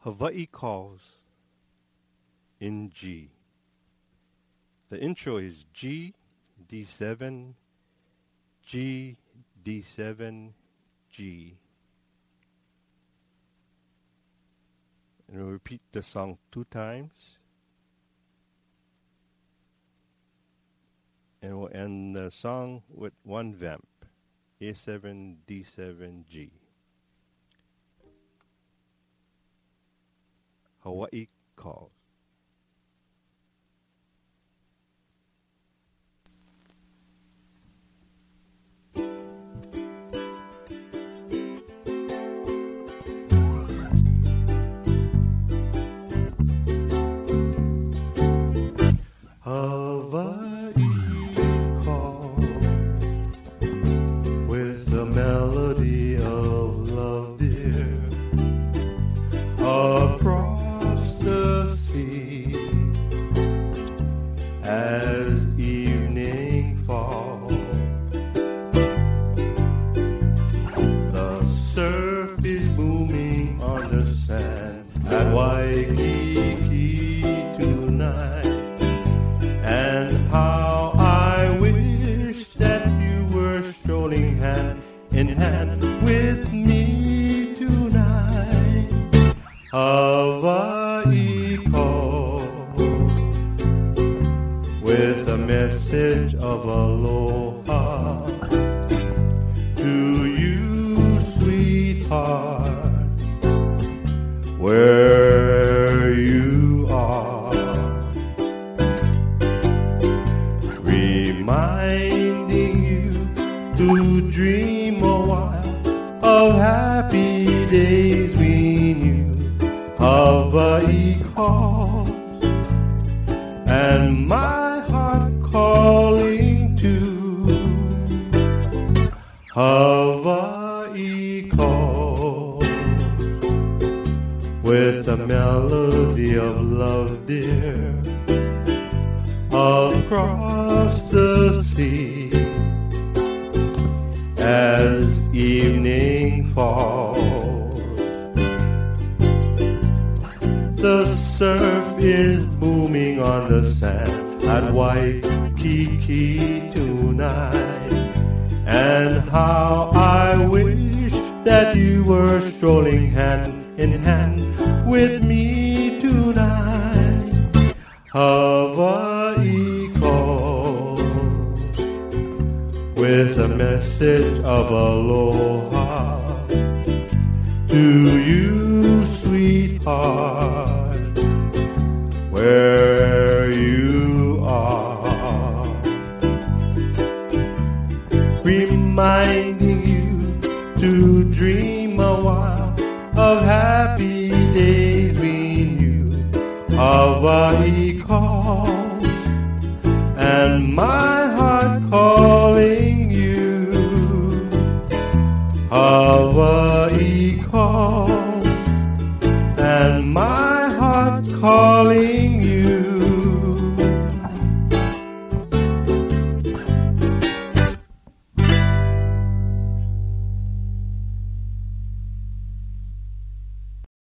Hawaii Calls in G. The intro is G, D7, G, D7, G. And we'll repeat the song 2 times. And we'll end the song with 1 vamp, A7, D7, G. Hawaii Calls. Hawaii calls with the melody of love, dear, across the sea as evening falls. The surf is booming on the sand at Waikiki tonight. And how I wish that you were strolling hand in hand with me tonight. Hawaii calls with a message of aloha to you, sweetheart, where you are. Reminding you to dream a while of happy days we knew. Hawaii calls, and my heart calling too. Hawaii calls with a melody of love, dear, across the sea as evening falls. The surf is booming on the sand at Waikiki tonight. And how I wish that you were strolling hand in hand with me tonight. Hawaii calls with a message of aloha to you, sweetheart, where you are. Reminding you to dream a while of happy days we knew. Hawaii